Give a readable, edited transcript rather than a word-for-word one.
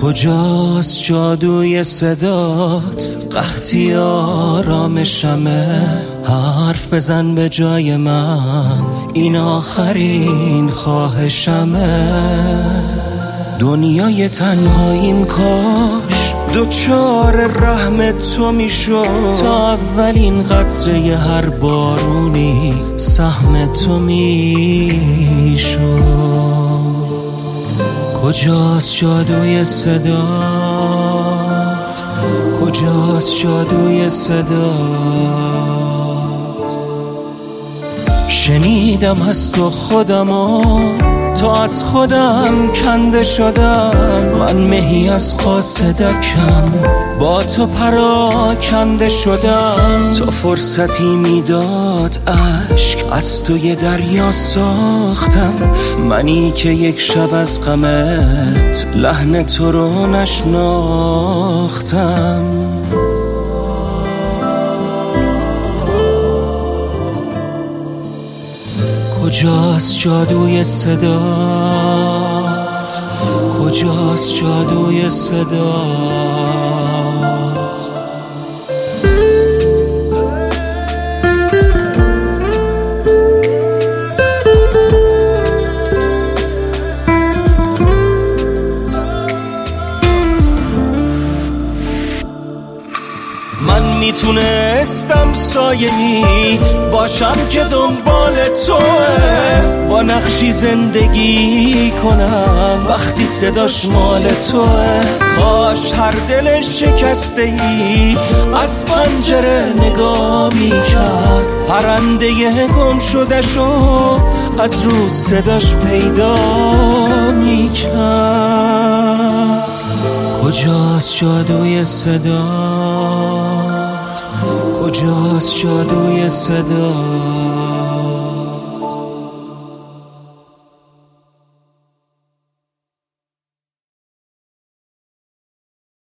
کجاست جادوی صدات؟ قحطی آرامشمه. حرف بزن به جای من، این آخرین خواهشمه. دنیای تنهاییم کاش دوچار رحم تو میشد، تا اولین قطره هر بارونی سهم تو میشد. کجاست جادوی صدات؟ کجاست جادوی صدات؟ شنیدم از تو خودمو، تا از خودم کنده شدم. من مهی از قاصدکم، با تو پراکنده شدم. تو فرصتی میداد عشق، از تو یه دریا ساختم. منی که یک شب از غمت لحن تو رو نشناختم. کجاست جادوی صدات؟ کجاست جادوی صدات؟ من میتونستم سایه‌ای باشم که دنبال توه، با نقشی زندگی کنم وقتی صداش مال توه. کاش هر دل شکسته‌ای از پنجره نگاه میکرد، پرنده گم شده‌شو از رو صداش پیدا میکرد. کجاست جادوی صدات؟ کجاست جادوی صدات؟